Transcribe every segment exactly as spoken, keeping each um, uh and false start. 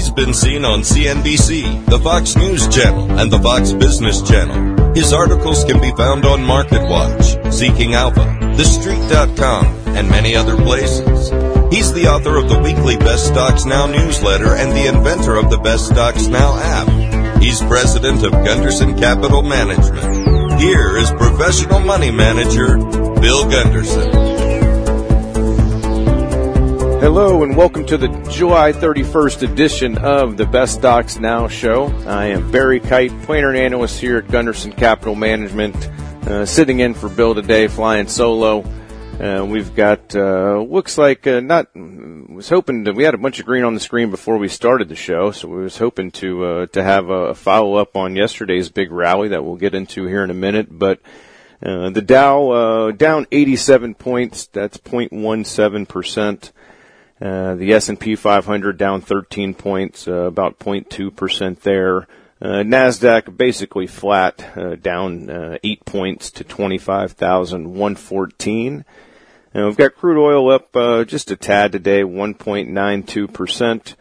He's been seen on C N B C, the Fox News Channel, and the Fox Business Channel. His articles can be found on MarketWatch, Seeking Alpha, The Street dot com, and many other places. He's the author of the weekly Best Stocks Now newsletter and the inventor of the Best Stocks Now app. He's president of Gunderson Capital Management. Here is professional money manager, Bill Gunderson. Hello and welcome to the July thirty-first edition of the Best Stocks Now show. I am Barry Kite, planner and analyst here at Gunderson Capital Management, uh, sitting in for Bill today, flying solo. Uh, we've got, uh, looks like, uh, not, was hoping to, we had a bunch of green on the screen before we started the show, so we was hoping to, uh, to have a follow-up on yesterday's big rally that we'll get into here in a minute, but, uh, the Dow, uh, down eighty-seven points, that's zero point one seven percent. Uh, the S and P five hundred down thirteen points, uh, about zero point two percent there. Uh, NASDAQ basically flat, uh, down, uh, eight points to twenty-five thousand one hundred fourteen. And we've got crude oil up, uh, just a tad today, one point nine two percent.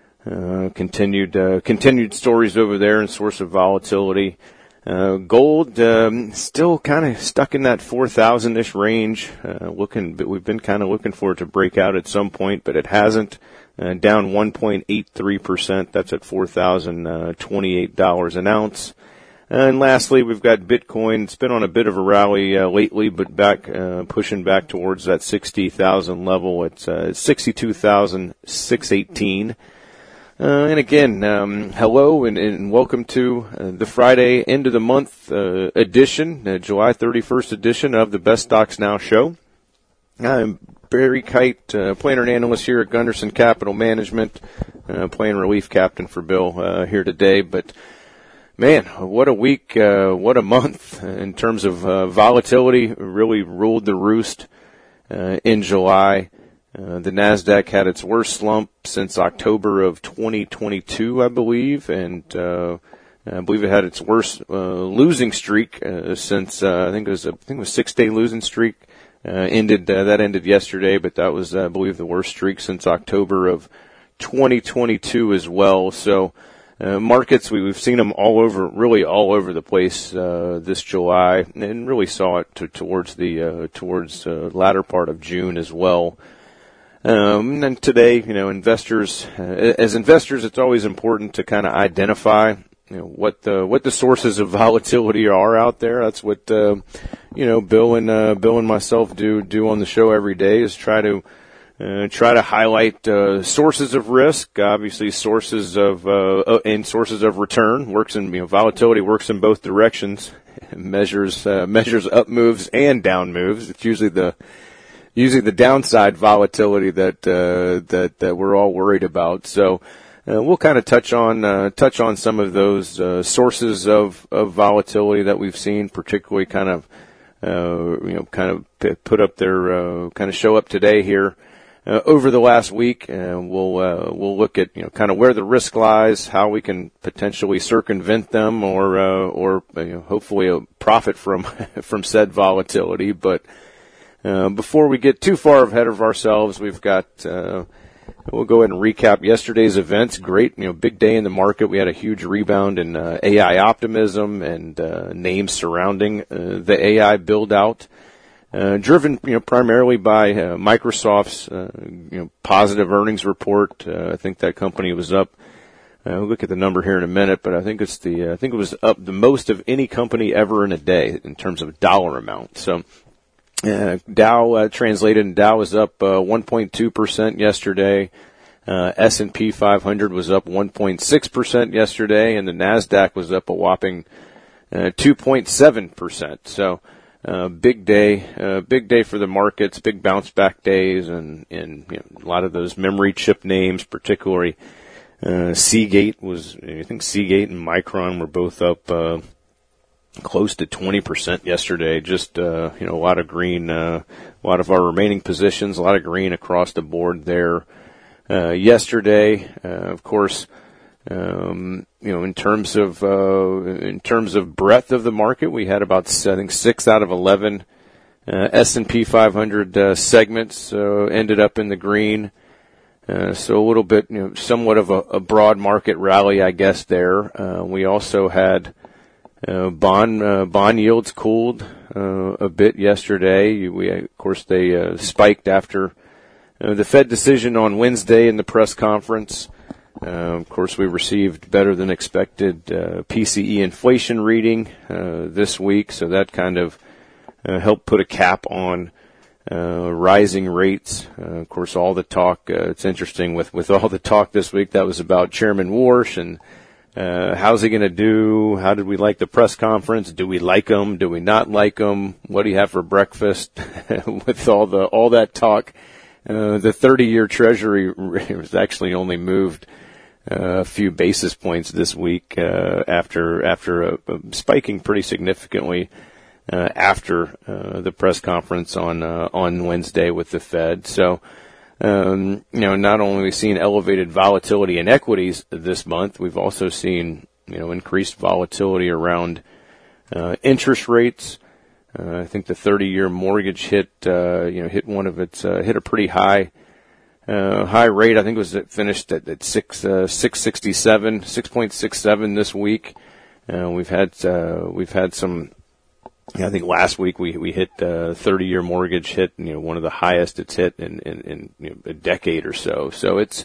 Uh, continued, uh, continued stories over there and source of volatility. Uh, gold, um, still kind of stuck in that four thousand-ish range, uh, looking, but we've been kind of looking for it to break out at some point, but it hasn't, uh, down one point eight three percent. That's at four thousand twenty-eight dollars an ounce. And lastly, we've got Bitcoin. It's been on a bit of a rally, uh, lately, but back, uh, pushing back towards that sixty thousand level. It's, uh, sixty-two thousand six hundred eighteen. Uh, and again, um, hello and, and welcome to uh, the Friday end of the month uh, edition, uh, July thirty-first edition of the Best Stocks Now show. I'm Barry Kite, uh, planner and analyst here at Gunderson Capital Management, uh, playing relief captain for Bill uh, here today. But man, what a week, uh, what a month in terms of uh, volatility. Really ruled the roost uh, in July. Uh, the NASDAQ had its worst slump since October of twenty twenty-two, I believe, and uh, I believe it had its worst uh, losing streak uh, since uh, I think it was a, I think it was six day losing streak. Uh, ended uh, that ended yesterday, but that was uh, I believe the worst streak since October of twenty twenty-two as well. So uh, markets we, we've seen them all over, really all over the place uh, this July, and really saw it to, towards the uh, towards uh, latter part of June as well. Um, and today, you know, investors, uh, as investors, it's always important to kind of identify, you know, what the, what the sources of volatility are out there. That's what, uh, you know, Bill and, uh, Bill and myself do, do on the show every day is try to, uh, try to highlight, uh, sources of risk, obviously sources of, uh, and sources of return. Works in, you know, volatility works in both directions, measures, uh, measures up moves and down moves. It's usually the, Usually the downside volatility that uh, that that we're all worried about. So uh, we'll kind of touch on uh, touch on some of those uh, sources of, of volatility that we've seen, particularly kind of uh, you know kind of p- put up their uh, kind of show up today here uh, over the last week. And we'll uh, we'll look at you know kind of where the risk lies, how we can potentially circumvent them, or uh, or you know, hopefully uh, profit from from said volatility, but. Uh, before we get too far ahead of ourselves, we've got, uh, we'll go ahead and recap yesterday's events. Great, you know, big day in the market. We had a huge rebound in, uh, A I optimism and, uh, names surrounding, uh, the A I build out, uh, driven, you know, primarily by, uh, Microsoft's, uh, you know, positive earnings report. Uh, I think that company was up. Uh, we'll look at the number here in a minute, but I think it's the, uh, I think it was up the most of any company ever in a day in terms of dollar amount. So, Uh, Dow, uh, translated, and Dow was up, uh, one point two percent yesterday. Uh, S and P five hundred was up one point six percent yesterday, and the NASDAQ was up a whopping, uh, two point seven percent. So, uh, big day, uh, big day for the markets, big bounce back days, and, and, you know, a lot of those memory chip names, particularly, uh, Seagate was, I think Seagate and Micron were both up, uh, close to twenty percent yesterday. Just, uh, you know, a lot of green, uh, a lot of our remaining positions, a lot of green across the board there, uh, yesterday. Uh, of course, um, you know, in terms of, uh, in terms of breadth of the market, we had about, I think, six out of eleven, uh, S and P five hundred, uh, segments, uh, ended up in the green. Uh, so a little bit, you know, somewhat of a, a broad market rally, I guess, there. Uh, we also had uh, bond uh, bond yields cooled uh, a bit yesterday. We, of course, they uh, spiked after uh, the Fed decision on Wednesday in the press conference. Uh, of course, we received better than expected uh, P C E inflation reading uh, this week, so that kind of uh, helped put a cap on Uh, rising rates. Uh, of course, all the talk, uh, it's interesting with, with all the talk this week that was about Chairman Warsh and, uh, how's he going to do? How did we like the press conference? Do we like him? Do we not like him? What do you have for breakfast? With all the, all that talk, uh, the thirty year treasury was actually only moved uh, a few basis points this week, uh, after, after uh, spiking pretty significantly Uh, after uh, the press conference on uh, on Wednesday with the Fed. So, um, you know, not only have we seen elevated volatility in equities this month, we've also seen, you know, increased volatility around uh, interest rates. Uh, I think the thirty year mortgage hit, uh, you know, hit one of its, uh, hit a pretty high, uh, high rate. I think it was it finished at, at six, uh, six sixty-seven, six point six seven this week. Uh, we've had, uh, we've had some, I think last week we we hit uh thirty year mortgage hit, you know, one of the highest it's hit in in, in you know, a decade or so. So it's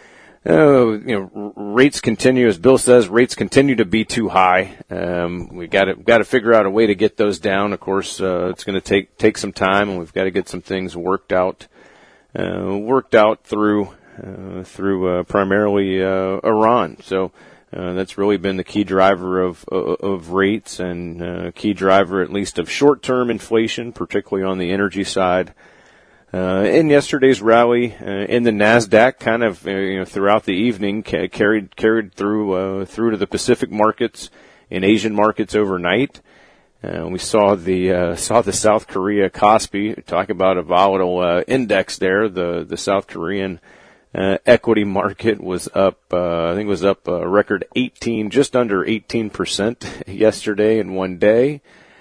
uh you know rates continue, as Bill says, rates continue to be too high. Um we got to got to figure out a way to get those down. Of course, uh it's going to take take some time, and we've got to get some things worked out uh worked out through uh through uh primarily uh Iran. So Uh, that's really been the key driver of of, of rates, and uh, key driver at least of short-term inflation, particularly on the energy side. Uh, in yesterday's rally, uh, in the Nasdaq, kind of uh, you know throughout the evening, ca- carried carried through uh, through to the Pacific markets and Asian markets overnight. Uh, we saw the uh, saw the South Korea Kospi. Talk about a volatile uh, index there. The the South Korean Uh, equity market was up, uh, I think it was up a record eighteen, just under eighteen percent yesterday in one day.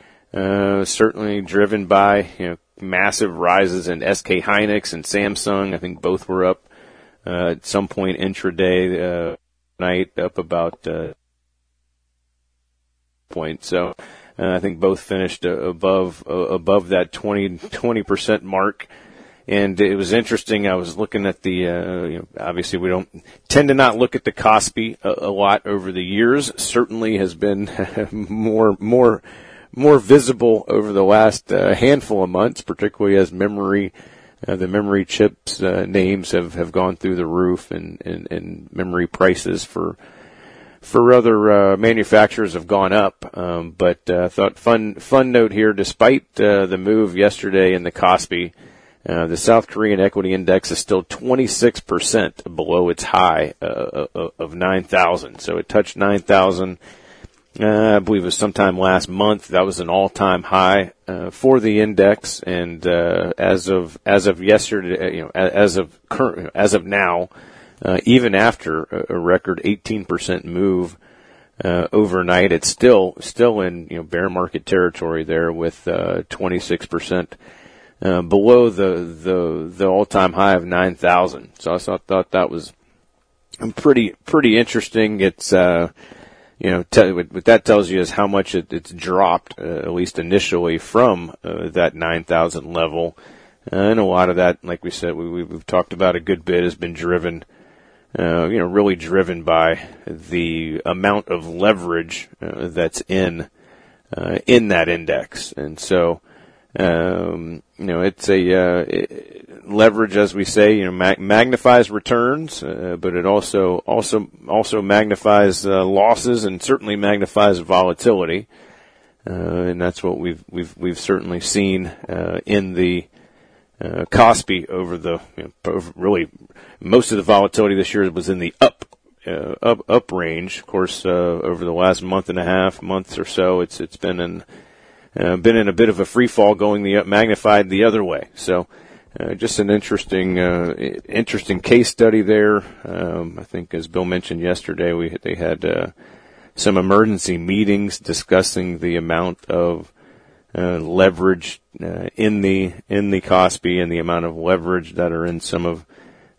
Uh, certainly driven by, you know, massive rises in S K Hynix and Samsung. I think both were up, uh, at some point intraday, uh, night, up about, uh, point. So, uh, I think both finished uh, above, uh, above that twenty, twenty percent mark. And it was interesting. I was looking at the, uh, you know, obviously we don't tend to not look at the Kospi a, a lot over the years. Certainly has been more, more, more visible over the last uh, handful of months, particularly as memory, uh, the memory chips uh, names have, have gone through the roof, and, and, and memory prices for, for other uh, manufacturers have gone up. Um, but I uh, thought fun, fun note here, despite uh, the move yesterday in the Kospi, Uh, the South Korean equity index is still twenty-six percent below its high uh, of nine thousand. So it touched nine thousand, uh, I believe it was sometime last month. That was an all-time high uh, for the index. And uh, as of as of yesterday, you know, as of current, as of now, uh, even after a, a record eighteen percent move uh, overnight, it's still still in, you know, bear market territory there with uh, twenty-six percent. Uh, below the, the, the all-time high of nine thousand. So I thought, thought that was pretty, pretty interesting. It's, uh, you know, t- what that tells you is how much it, it's dropped, uh, at least initially, from, uh, that nine thousand level. Uh, and a lot of that, like we said, we, we've talked about a good bit, has been driven, uh, you know, really driven by the amount of leverage, uh, that's in, uh, in that index. And so, Um, you know, it's a, uh, it, leverage, as we say, you know, mag- magnifies returns, uh, but it also, also, also magnifies, uh, losses, and certainly magnifies volatility. Uh, and that's what we've, we've, we've certainly seen, uh, in the, uh, Kospi over the, you know, over really, most of the volatility this year was in the up, uh, up, up range. Of course, uh, over the last month and a half, months or so, it's, it's been in, Uh, been in a bit of a free fall, going the magnified the other way. So, uh, just an interesting, uh, interesting case study there. Um, I think, as Bill mentioned yesterday, we they had uh, some emergency meetings discussing the amount of uh, leverage uh, in the in the Kospi, and the amount of leverage that are in some of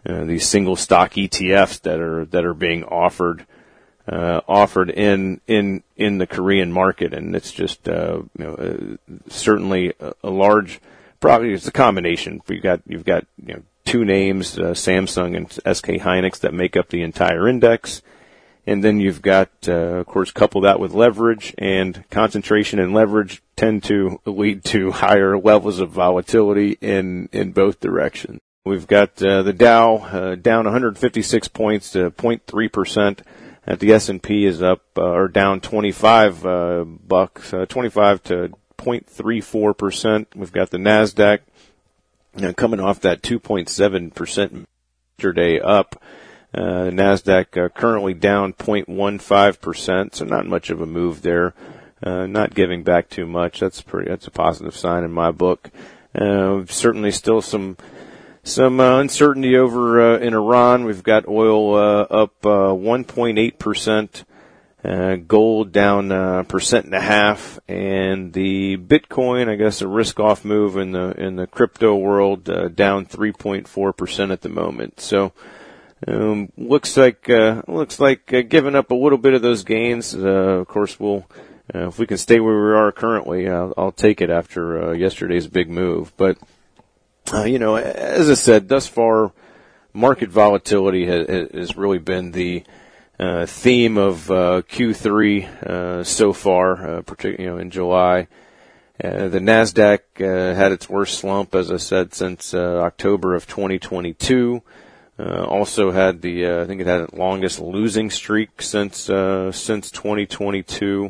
uh, these single stock E T Fs that are that are being offered uh, offered in in in the Korean market, and it's just uh, you know uh, certainly a, a large. Probably it's a combination. You've got you've got you know two names, uh, Samsung and S K Hynix, that make up the entire index. And then you've got, uh, of course, couple that with leverage, and concentration and leverage tend to lead to higher levels of volatility in, in both directions. We've got uh, the Dow uh, down one hundred fifty-six points to zero point three percent. At the S and P is up uh, or down twenty-five uh, bucks, uh, twenty-five to zero point three four percent. We've got the Nasdaq uh, coming off that two point seven percent day up. Uh, Nasdaq uh, currently down zero point one five percent, so not much of a move there. Uh, not giving back too much. That's pretty. That's a positive sign in my book. Uh, certainly, still some some uh, uncertainty over uh, in Iran. We've got oil uh, up uh, one point eight percent, uh, gold down a uh, percent and a half, and the Bitcoin, I guess, a risk-off move in the in the crypto world, uh, down three point four percent at the moment. So. Um, looks like, uh, looks like, uh, giving up a little bit of those gains. Uh, of course, we'll, uh, if we can stay where we are currently, I'll, I'll take it after, uh, yesterday's big move. But, uh, you know, as I said, thus far, market volatility has, has really been the, uh, theme of, uh, Q three, uh, so far, uh, particularly, you know, in July. Uh, the Nasdaq, uh, had its worst slump, as I said, since, uh, October of twenty twenty-two. Uh, also had the, uh, I think it had its longest losing streak since, uh, since twenty twenty-two.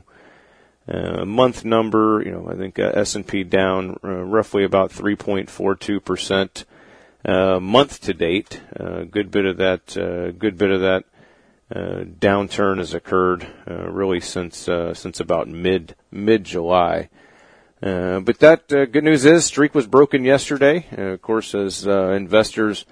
Uh, month number, you know, I think uh, S and P down uh, roughly about three point four two percent. Uh, month to date, a uh, good bit of that, uh, good bit of that, uh, downturn has occurred, uh, really since, uh, since about mid, mid-July. Uh, but that, uh, good news is streak was broken yesterday. Uh, of course, as, uh, investors,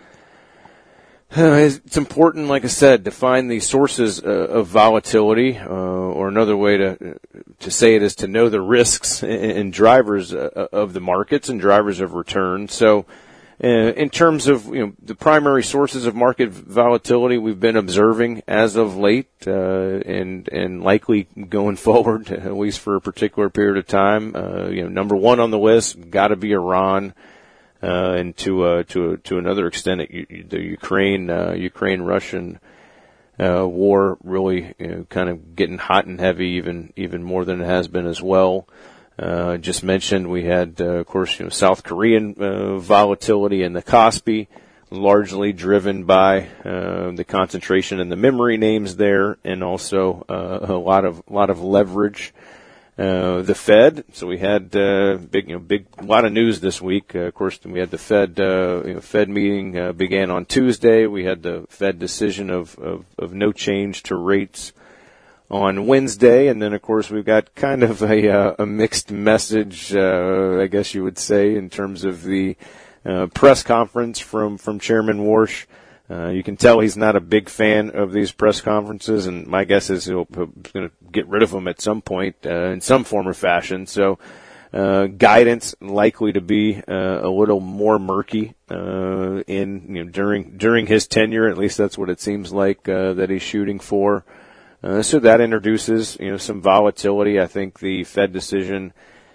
it's important, like I said, to find the sources uh, of volatility, uh, or another way to to say it is to know the risks and, and drivers uh, of the markets and drivers of return. So, uh, in terms of you know the primary sources of market volatility we've been observing as of late, uh, and and likely going forward, at least for a particular period of time, uh, you know, number one on the list got to be Iran. Uh, and to, uh, to, to another extent, it, the Ukraine, uh, Ukraine-Russian, uh, war really, you know, kind of getting hot and heavy, even, even more than it has been as well. Uh, just mentioned we had, uh, of course, you know, South Korean, uh, volatility in the Kospi, largely driven by, uh, the concentration in the memory names there, and also, uh, a lot of, lot of leverage. Uh, the Fed, so we had, uh, big, you know, big, lot of news this week. Uh, of course, we had the Fed, uh, you know, Fed meeting, uh, began on Tuesday. We had the Fed decision of, of, of no change to rates on Wednesday. And then, of course, we've got kind of a, uh, a mixed message, uh, I guess you would say, in terms of the, uh, press conference from, from Chairman Warsh. Uh, you can tell he's not a big fan of these press conferences, and my guess is he'll, he's going to get rid of them at some point, uh, in some form or fashion. So, uh, guidance likely to be, uh, a little more murky, uh, in, you know, during, during his tenure. At least that's what it seems like, uh, that he's shooting for. Uh, so that introduces, you know, some volatility. I think the Fed decision,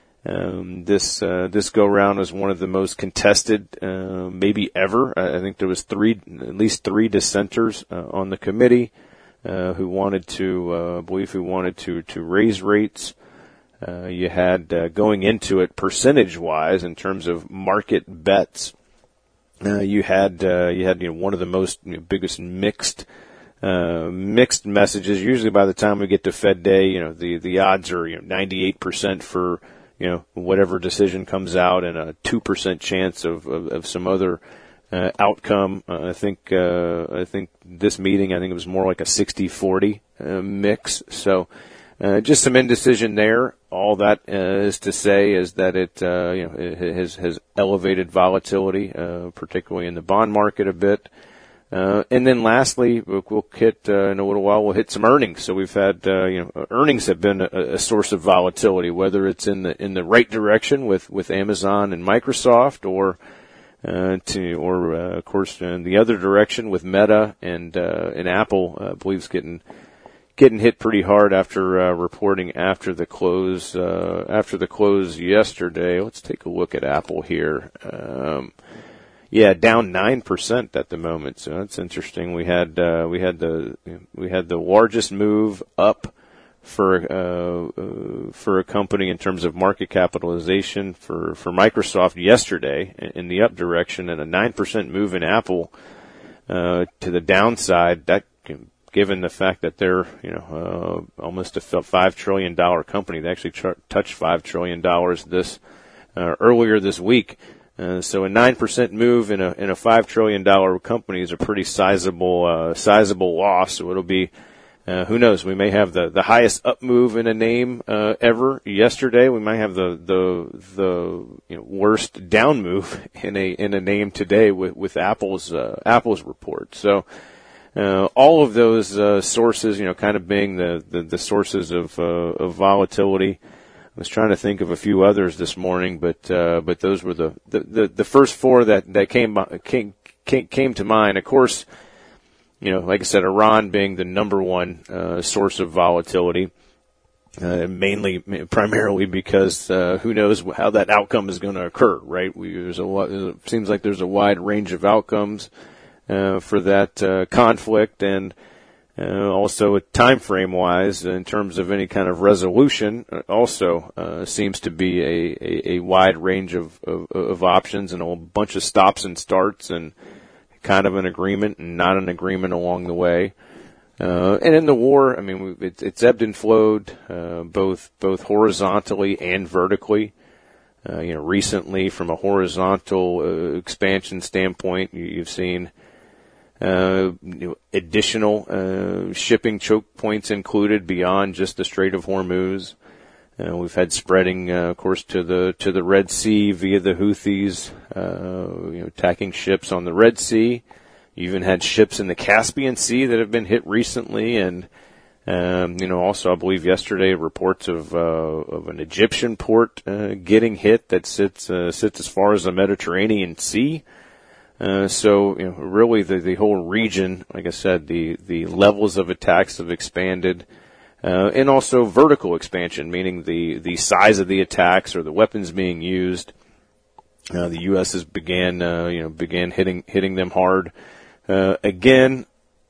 Um, this, uh, this go round was one of the most contested, uh, maybe ever. I think there was three, at least three dissenters, uh, on the committee, uh, who wanted to, uh, I believe who wanted to, to raise rates. Uh, you had, uh, going into it percentage wise in terms of market bets, uh, you had, uh, you had, you know, one of the most, you know, biggest mixed, uh, mixed messages. Usually by the time we get to Fed Day, you know, the, the odds are, you know, ninety-eight percent for, you know, whatever decision comes out, and a two percent chance of, of, of some other, uh, outcome. Uh, I think, uh, I think this meeting, I think it was more like a sixty forty, uh, mix. So, uh, just some indecision there. All that, uh, is to say is that it, uh, you know, it has, has elevated volatility, uh, particularly in the bond market a bit. Uh, and then lastly, we'll, we'll hit, uh, in a little while, we'll hit some earnings. So we've had, uh, you know, earnings have been a, a source of volatility, whether it's in the, in the right direction with, with Amazon and Microsoft, or, uh, to, or uh, of course, in the other direction with Meta and uh, and Apple, uh, I believe, is getting getting hit pretty hard after uh, reporting after the close uh, after the close yesterday. Let's take a look at Apple here. Um, yeah, down nine percent at the moment, so that's interesting. We had uh, we had the we had the largest move up for uh, uh, for a company in terms of market capitalization for for Microsoft yesterday in the up direction, and a nine percent move in Apple uh, to the downside. That, given the fact that they're, you know, uh, almost a five trillion dollars company. They actually ch- touched five trillion dollars this, uh, earlier this week. Uh, so a nine percent move in a, in a five trillion dollars company is a pretty sizable, uh, sizable loss. So it'll be, uh, who knows, we may have the, the highest up move in a name, uh, ever yesterday. We might have the, the, the, you know, worst down move in a, in a name today with, with Apple's, uh, Apple's report. So, Uh, all of those uh, sources, you know, kind of being the, the, the sources of, uh, of volatility. I was trying to think of a few others this morning, but uh, but those were the, the, the, the first four that, that came, came came to mind. Of course, you know, like I said, Iran being the number one uh, source of volatility, uh, mainly primarily because uh, who knows how that outcome is going to occur, right? We, there's a lot, it seems like there's a wide range of outcomes Uh, for that uh, conflict, and uh, also time frame wise, in terms of any kind of resolution, uh, also uh, seems to be a, a, a wide range of, of, of options and a bunch of stops and starts, and kind of an agreement and not an agreement along the way. Uh, and in the war, I mean, it's, it's ebbed and flowed uh, both both horizontally and vertically. Uh, you know, recently from a horizontal uh, expansion standpoint, you, you've seen Uh, you know, additional uh, shipping choke points included beyond just the Strait of Hormuz. Uh, we've had spreading, uh, of course, to the to the Red Sea via the Houthis, uh, you know, attacking ships on the Red Sea. You even had ships in the Caspian Sea that have been hit recently, and um, you know, also I believe yesterday reports of uh, of an Egyptian port uh, getting hit that sits uh, sits as far as the Mediterranean Sea. Uh, so, you know, really the, the whole region, like I said, the, the levels of attacks have expanded, uh, and also vertical expansion, meaning the, the size of the attacks or the weapons being used. Uh, the U S has began, uh, you know, began hitting, hitting them hard. Uh, again,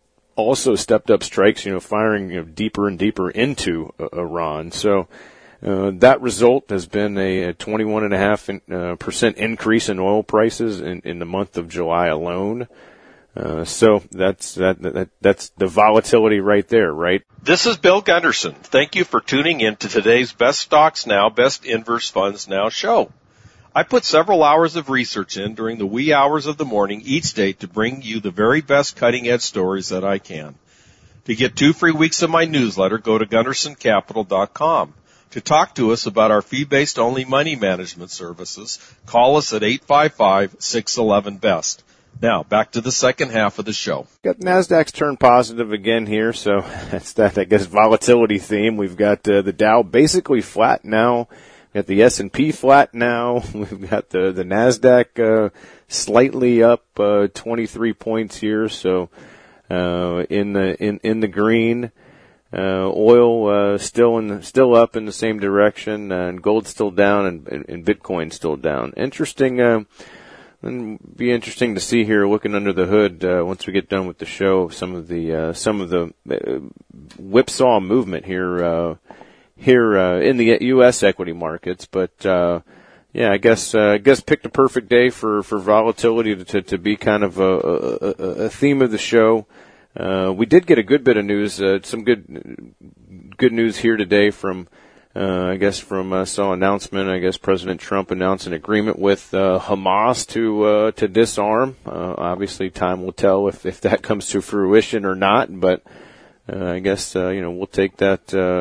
also stepped up strikes, you know, firing, you know, deeper and deeper into uh, Iran. So, Uh, that result has been a, a twenty-one point five percent uh, increase in oil prices in, in the month of July alone. Uh, so that's that, that that's the volatility right there, right? This is Bill Gunderson. Thank you for tuning in to today's Best Stocks Now, Best Inverse Funds Now show. I put several hours of research in during the wee hours of the morning each day to bring you the very best cutting-edge stories that I can. To get two free weeks of my newsletter, go to gunderson capital dot com. To talk to us about our fee-based only money management services, call us at eight five five, six one one, B E S T. Now, back to the second half of the show. Got NASDAQ's turned positive again here, so that's that, I guess, volatility theme. We've got uh, the Dow basically flat now. We've got the S and P flat now. We've got the, the NASDAQ uh, slightly up uh, twenty-three points here, so uh, in the in, in the green. Uh, oil, uh, still in, the, still up in the same direction, uh, and gold still down, and, and, and Bitcoin still down. Interesting, uh, and be interesting to see here, looking under the hood, uh, once we get done with the show, some of the, uh, some of the uh, whipsaw movement here, uh, here, uh, in the U S equity markets. But, uh, yeah, I guess, uh, I guess picked a perfect day for, for volatility to, to, to be kind of a, a, a theme of the show. Uh, we did get a good bit of news, uh, some good, good news here today from, uh, I guess from, uh, saw announcement, I guess President Trump announced an agreement with, uh, Hamas to, uh, to disarm. Uh, obviously time will tell if, if that comes to fruition or not, but, uh, I guess, uh, you know, we'll take that, uh,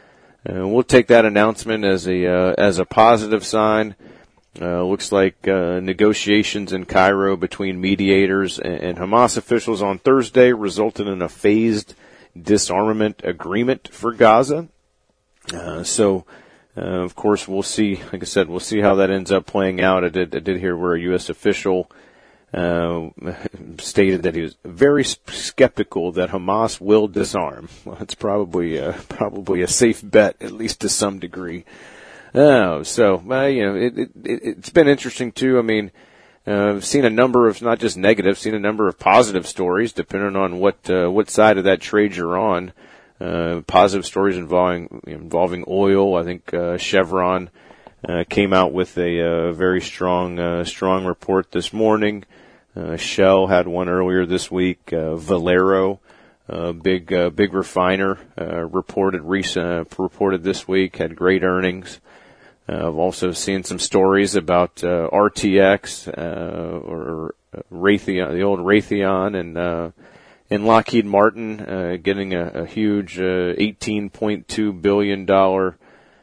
uh we'll take that announcement as a, uh, as a positive sign. Uh, looks like uh, negotiations in Cairo between mediators and, and Hamas officials on Thursday resulted in a phased disarmament agreement for Gaza. Uh, so Uh, of course, we'll see, like I said, we'll see how that ends up playing out. I did, I did hear where a U S official uh, stated that he was very skeptical that Hamas will disarm. Well, it's probably, uh, probably a safe bet, at least to some degree. Oh, so, uh, you know, it, it, it's been interesting too. I mean, uh, I've seen a number of, not just negative, seen a number of positive stories, depending on what, uh, what side of that trade you're on. Uh, positive stories involving, involving oil. I think, uh, Chevron, uh, came out with a, uh, very strong, uh, strong report this morning. Uh, Shell had one earlier this week. Uh, Valero, uh, big, uh, big refiner, uh, reported recent, uh, reported this week, had great earnings. Uh, I've also seen some stories about, uh, R T X, uh, or Raytheon, the old Raytheon, and, uh, And Lockheed Martin, uh, getting a, a huge, uh, eighteen point two billion dollars,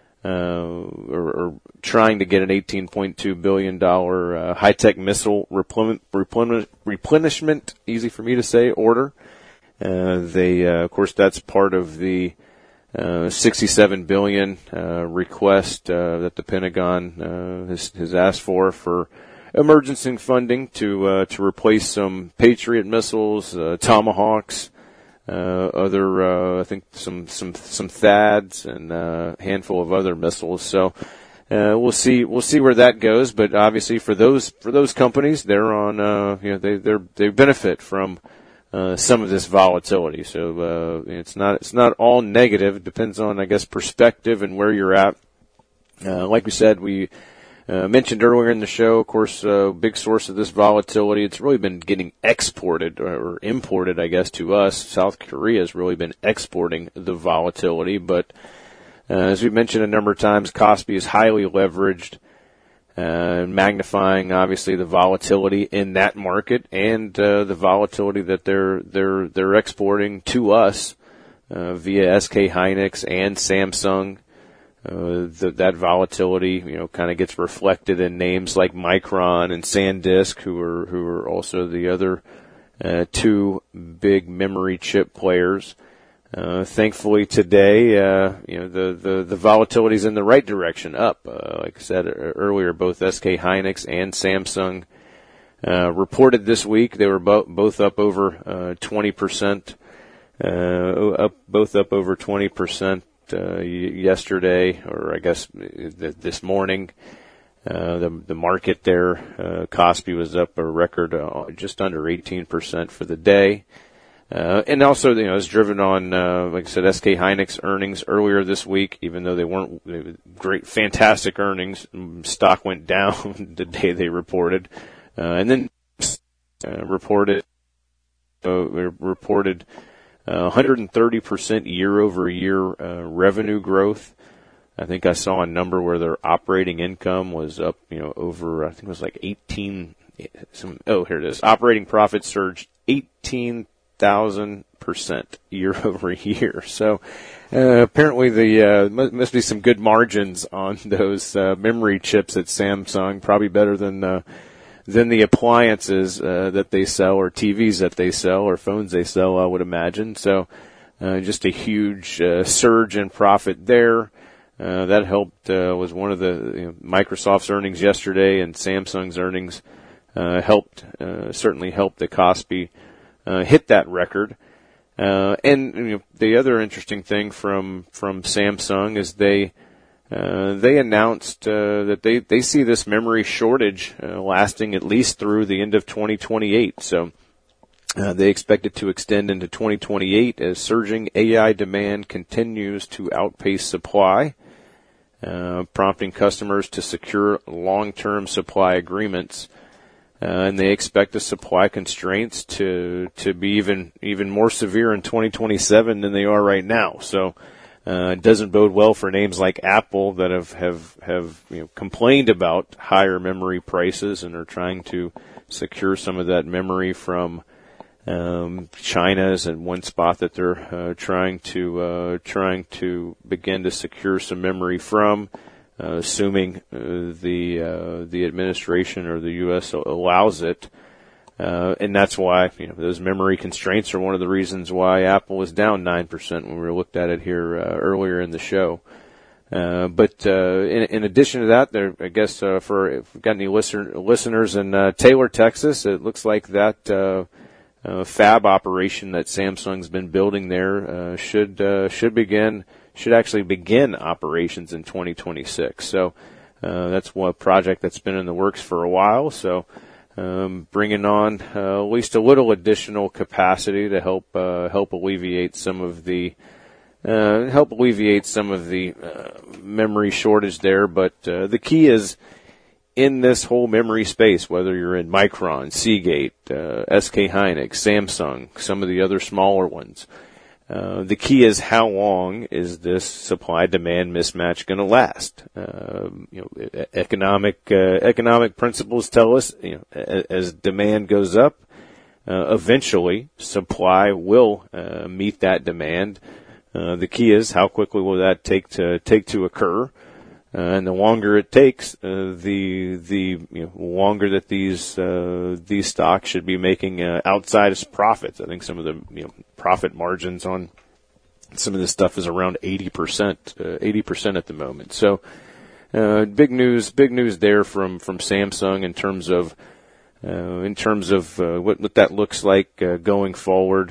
uh, or, or trying to get an eighteen point two billion dollars, uh, high-tech missile replen- replen- replenishment, easy for me to say, order. Uh, they, uh, of course, that's part of the, uh, sixty-seven billion dollars, uh, request, uh, that the Pentagon, uh, has, has asked for, for, emergency funding to uh, to replace some Patriot missiles, uh, Tomahawks, uh, other uh, I think some some some THAADs, and uh, a handful of other missiles. So uh, we'll see we'll see where that goes. But obviously for those for those companies, they're on uh, you know they they they benefit from uh, some of this volatility. So uh, it's not it's not all negative. It depends on, I guess, perspective and where you're at. Uh, like we said, we. Uh, mentioned earlier in the show, of course, a uh, big source of this volatility. It's really been getting exported or imported, I guess, to us. South Korea has really been exporting the volatility. But uh, as we mentioned a number of times, Kospi is highly leveraged, uh, magnifying obviously the volatility in that market and uh, the volatility that they're they're they're exporting to us uh, via S K Hynix and Samsung. Uh, the, that volatility, you know, kind of gets reflected in names like Micron and SanDisk, who are who are also the other uh, two big memory chip players. Uh, thankfully today, uh, you know, the the the volatility is in the right direction, up. Uh, like I said earlier, both S K Hynix and Samsung uh, reported this week. They were bo- both up over uh, twenty percent, uh, up both up over twenty percent. Uh, yesterday, or I guess this morning, uh, the the market there, uh, Kospi was up a record uh, just under eighteen percent for the day, uh, and also you know it's driven on, uh, like I said, S K Hynix earnings earlier this week. Even though they weren't they were great, fantastic earnings, stock went down the day they reported, uh, and then uh, reported uh, reported. Uh, one hundred thirty percent year-over-year uh, revenue growth. I think I saw a number where their operating income was up, you know, over, I think it was like eighteen, some, oh, here it is. Operating profit surged eighteen thousand percent year-over-year. So uh, apparently the uh, must, must be some good margins on those uh, memory chips at Samsung, probably better than uh, than the appliances uh, that they sell, or T Vs that they sell, or phones they sell, I would imagine. So uh, just a huge uh, surge in profit there. Uh, that helped, uh, was one of the, you know, Microsoft's earnings yesterday and Samsung's earnings uh, helped, uh, certainly helped the Kospi uh, hit that record. Uh, and you know, the other interesting thing from, from Samsung is they Uh, they announced uh, that they, they see this memory shortage uh, lasting at least through the end of twenty twenty-eight. So uh, they expect it to extend into twenty twenty-eight as surging A I demand continues to outpace supply, uh, prompting customers to secure long-term supply agreements. Uh, and they expect the supply constraints to to be even even more severe in twenty twenty-seven than they are right now. So Uh, it doesn't bode well for names like Apple that have, have, have, you know, complained about higher memory prices and are trying to secure some of that memory from, um, China is in one spot that they're, uh, trying to, uh, trying to begin to secure some memory from, uh, assuming, uh, the, uh, the administration or the U S allows it. Uh, and that's why, you know, those memory constraints are one of the reasons why Apple was down nine percent when we looked at it here uh, earlier in the show. Uh, but uh, in, in addition to that, there, I guess uh, for if we've got any listener, listeners in uh, Taylor, Texas, it looks like that uh, uh, fab operation that Samsung's been building there uh, should uh, should begin should actually begin operations in twenty twenty-six. So uh, that's one project that's been in the works for a while. So um, bringing on uh, at least a little additional capacity to help uh, help alleviate some of the Uh, help alleviate some of the uh, memory shortage there. But uh, the key is in this whole memory space, whether you're in Micron, Seagate, uh, S K Hynix, Samsung, some of the other smaller ones, uh, the key is how long is this supply-demand mismatch going to last? Uh, you know, economic uh, economic principles tell us, you know, as demand goes up, uh, eventually supply will uh, meet that demand. Uh, the key is how quickly will that take to take to occur, uh, and the longer it takes, uh, the the you know, longer that these uh, these stocks should be making uh, outsized profits. I think some of the you know profit margins on some of this stuff is around eighty percent, uh, eighty percent at the moment. So, uh, big news, big news there from from Samsung in terms of uh, in terms of uh, what what that looks like uh, going forward.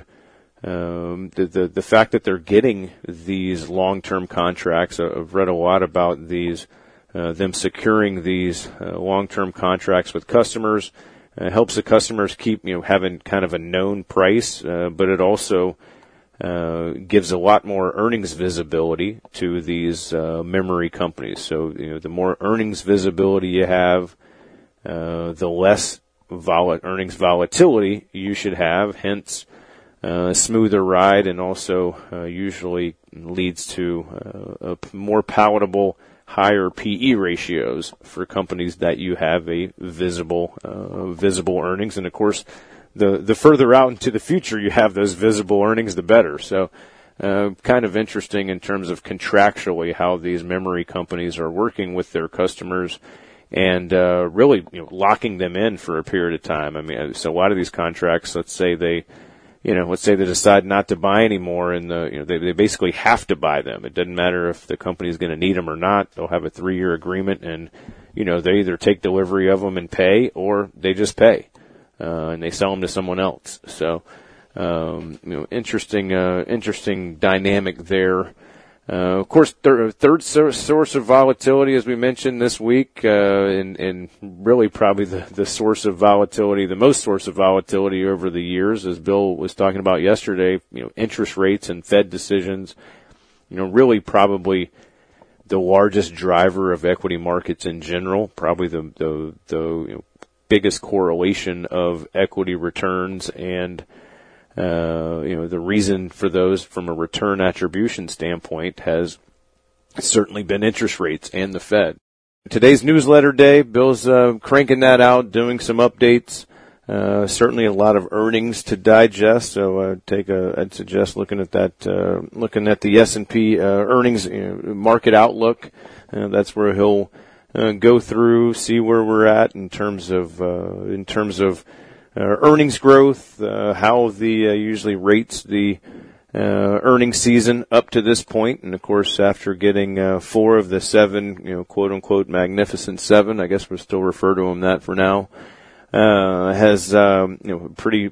Um, the, the, the fact that they're getting these long-term contracts, I've read a lot about these, uh, them securing these uh, long-term contracts with customers, uh, helps the customers keep, you know, having kind of a known price, uh, but it also, uh, gives a lot more earnings visibility to these, uh, memory companies. So, you know, the more earnings visibility you have, uh, the less vol- earnings volatility you should have, hence, Uh, smoother ride, and also uh, usually leads to uh, a more palatable, higher P E ratios for companies that you have a visible, uh, visible earnings. And of course, the the further out into the future you have those visible earnings, the better. So, uh, kind of interesting in terms of contractually how these memory companies are working with their customers, and uh, really, you know, locking them in for a period of time. I mean, so a lot of these contracts, let's say they. You know, let's say they decide not to buy anymore, and the you know they they basically have to buy them. It doesn't matter if the company's going to need them or not. They'll have a three-year agreement, and you know they either take delivery of them and pay, or they just pay, uh, and they sell them to someone else. So, um, you know, interesting, uh, interesting dynamic there. Uh, of course, thir- third source of volatility, as we mentioned this week, uh, and, and really probably the, the source of volatility, the most source of volatility over the years, as Bill was talking about yesterday, you know, interest rates and Fed decisions, you know, really probably the largest driver of equity markets in general, probably the, the, the you know, biggest correlation of equity returns and Uh, you know, the reason for those from a return attribution standpoint has certainly been interest rates and the Fed. Today's newsletter day, Bill's uh, cranking that out, doing some updates. Uh, certainly a lot of earnings to digest. So uh, take a, I'd suggest looking at that, uh, looking at the S and P uh, earnings you know, market outlook. Uh, that's where he'll uh, go through, see where we're at in terms of uh, in terms of Uh, earnings growth, uh, how the uh, usually rates the uh, earnings season up to this point, and of course after getting uh, four of the seven, you know, quote unquote magnificent seven, I guess we'll still refer to them that for now, uh, has um, you know pretty.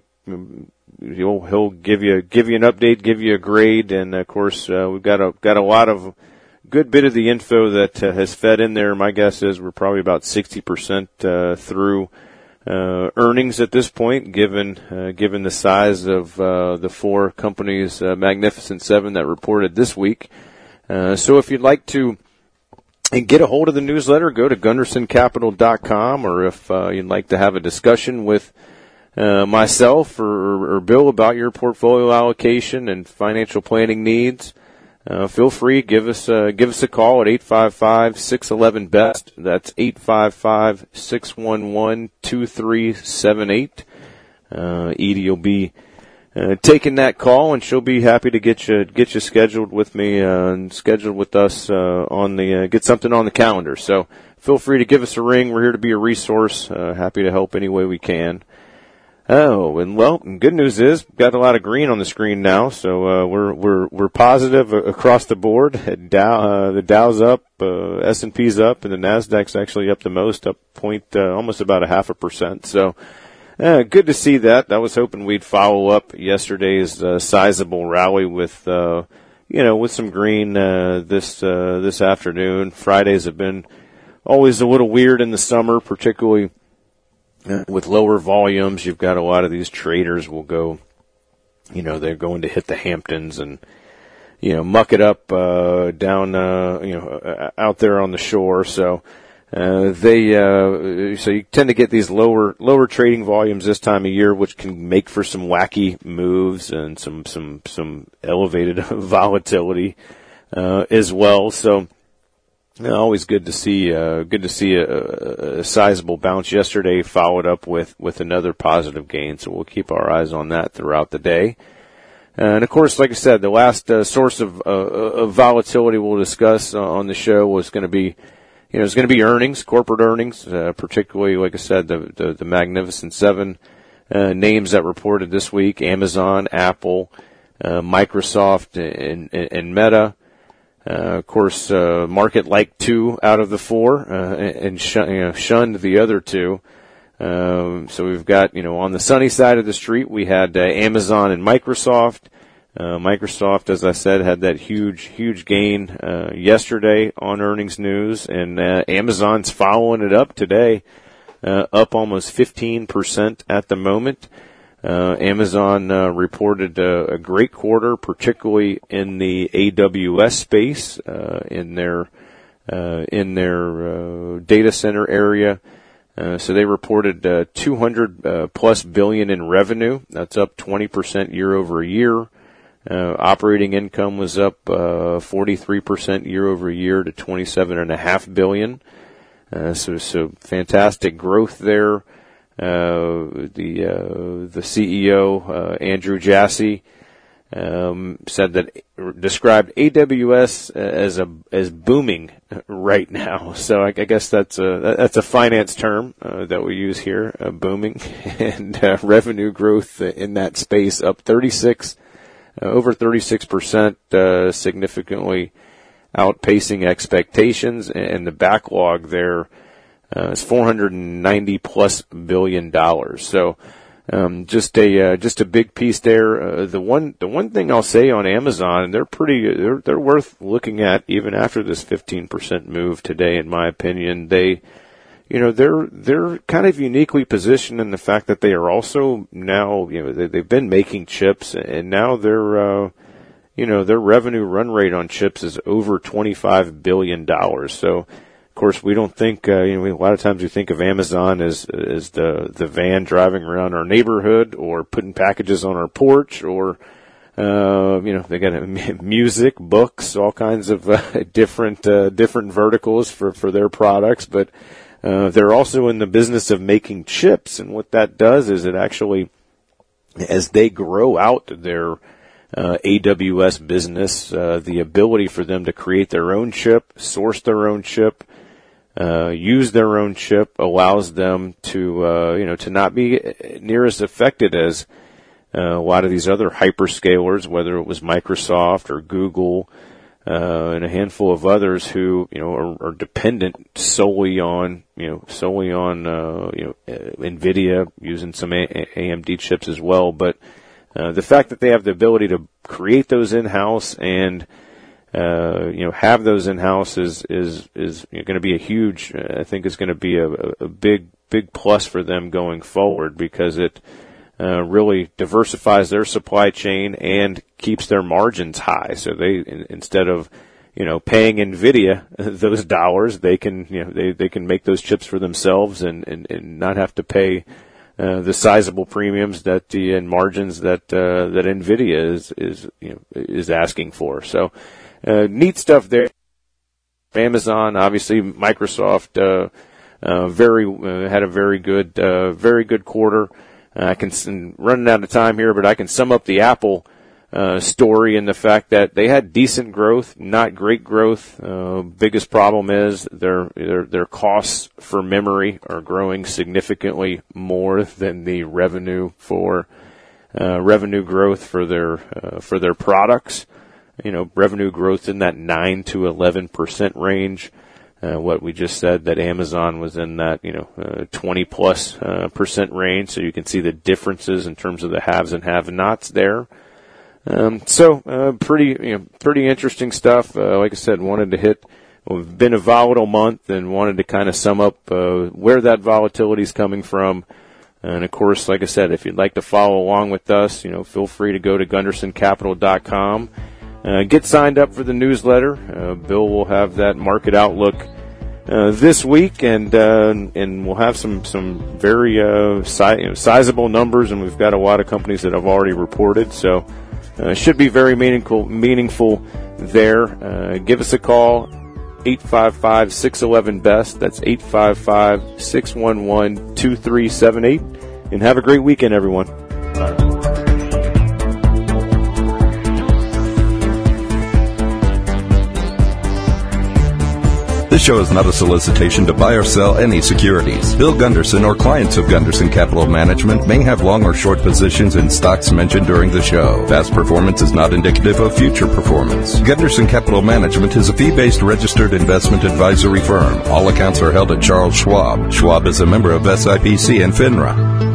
He'll he'll give you give you an update, give you a grade, and of course uh, we've got a got a lot of good bit of the info that uh, has fed in there. My guess is we're probably about sixty percent uh, through. Uh, earnings at this point, given uh, given the size of uh, the four companies, uh, Magnificent Seven that reported this week. Uh, so if you'd like to get a hold of the newsletter, go to gunderson capital dot com, or if uh, you'd like to have a discussion with uh, myself or, or Bill about your portfolio allocation and financial planning needs, Uh, feel free, give us, uh, give us a call at eight five five, six one one, B E S T. That's eight five five, six one one, two three seven eight. Uh, Edie will be, uh, taking that call, and she'll be happy to get you, get you scheduled with me, uh, and scheduled with us, uh, on the, uh, get something on the calendar. So feel free to give us a ring. We're here to be a resource, uh, happy to help any way we can. Oh, and well, and good news is we've got a lot of green on the screen now, so uh, we're we're we're positive across the board. Dow, uh, the Dow's up, uh, S and P's up, and the Nasdaq's actually up the most, up point uh, almost about a half a percent. So, uh, good to see that. I was hoping we'd follow up yesterday's uh, sizable rally with, uh, you know, with some green uh, this uh, this afternoon. Fridays have been always a little weird in the summer, particularly with lower volumes. You've got a lot of these traders will go, you know, they're going to hit the Hamptons and, you know, muck it up, uh, down, uh, you know, out there on the shore. So, uh, they, uh, so you tend to get these lower, lower trading volumes this time of year, which can make for some wacky moves and some, some, some elevated volatility, uh, as well. So, Yeah, always good to see, uh, good to see a, a sizable bounce yesterday, followed up with, with another positive gain. So we'll keep our eyes on that throughout the day. And of course, like I said, the last uh, source of, uh, of volatility we'll discuss uh, on the show was going to be, you know, it's going to be earnings, corporate earnings, uh, particularly, like I said, the, the, the Magnificent Seven, uh, names that reported this week: Amazon, Apple, uh, Microsoft, and, and, and Meta. Uh, of course, uh, market liked two out of the four, uh, and shun, you know, shunned the other two. Um, so we've got, you know, on the sunny side of the street, we had uh, Amazon and Microsoft. Uh, Microsoft, as I said, had that huge, huge gain, uh, yesterday on earnings news, and, uh, Amazon's following it up today, uh, up almost fifteen percent at the moment. Uh, Amazon, uh, reported a, a great quarter, particularly in the A W S space, uh, in their, uh, in their, uh, data center area. Uh, so they reported, uh, two hundred, uh, plus billion in revenue. That's up twenty percent year over year. Uh, operating income was up, uh, forty-three percent year over year to twenty-seven and a half billion. Uh, so, so fantastic growth there. Uh, the, uh, the C E O, uh, Andrew Jassy, um, said that, described A W S as a, as booming right now. So I, I guess that's a, that's a finance term, uh, that we use here, uh, booming, and, uh, revenue growth in that space up thirty-six, uh, over thirty-six percent, uh, significantly outpacing expectations, and the backlog there, Uh, it's four hundred ninety plus billion dollars. So, um, just a, uh, just a big piece there. Uh, the one, the one thing I'll say on Amazon, they're pretty, they're, they're worth looking at even after this fifteen percent move today, in my opinion. They, you know, they're, they're kind of uniquely positioned in the fact that they are also now, you know, they, they've been making chips, and now they're, uh, you know, their revenue run rate on chips is over twenty-five billion dollars. So, of course, we don't think, uh, you know, a lot of times we think of Amazon as, as the, the van driving around our neighborhood or putting packages on our porch, or, uh, you know, they got music, books, all kinds of, uh, different, uh, different verticals for, for their products. But, uh, they're also in the business of making chips. And what that does is it actually, as they grow out their, Uh, A W S business, uh, the ability for them to create their own chip, source their own chip, uh, use their own chip allows them to, uh, you know, to not be near as affected as, uh, a lot of these other hyperscalers, whether it was Microsoft or Google, uh, and a handful of others who, you know, are, are dependent solely on, you know, solely on, uh, you know, NVIDIA, using some A M D chips as well. But, Uh, the fact that they have the ability to create those in-house and, uh, you know, have those in-house is, is, is you know, going to be a huge, uh, I think is going to be a, a big, big plus for them going forward, because it, uh, really diversifies their supply chain and keeps their margins high. So they, in, instead of, you know, paying NVIDIA those dollars, they can, you know, they, they can make those chips for themselves and, and, and not have to pay Uh, the sizable premiums that the and margins that uh, that NVIDIA is is you know is asking for. So uh, neat stuff there. Amazon, obviously, Microsoft, uh, uh, very uh, had a very good uh, very good quarter. Uh, I can running out of time here, but I can sum up the Apple uh, story in the fact that they had decent growth, not great growth. Uh, biggest problem is their, their, their costs for memory are growing significantly more than the revenue for, uh, revenue growth for their, uh, for their products. You know, revenue growth in that nine to eleven percent range. Uh, what we just said, that Amazon was in that, you know, uh, twenty plus uh, percent range. So you can see the differences in terms of the haves and have-nots there. Um, so, uh, pretty, you know, pretty interesting stuff. Uh, like I said, wanted to hit, well, it's been a volatile month and wanted to kind of sum up, uh, where that volatility is coming from. And of course, like I said, if you'd like to follow along with us, you know, feel free to go to gunderson capital dot com. Uh, get signed up for the newsletter. Uh, Bill will have that market outlook uh, this week, and uh, and we'll have some some very uh, si- you know, sizable numbers, and we've got a lot of companies that have already reported, so uh, it should be very meaningful meaningful there. Uh, give us a call, eight five five, six one one, B E S T. That's eight five five, six one one, two three seven eight, and have a great weekend, everyone. Bye. This show is not a solicitation to buy or sell any securities. Bill Gunderson or clients of Gunderson Capital Management may have long or short positions in stocks mentioned during the show. Past performance is not indicative of future performance. Gunderson Capital Management is a fee-based registered investment advisory firm. All accounts are held at Charles Schwab. Schwab is a member of S I P C and FINRA.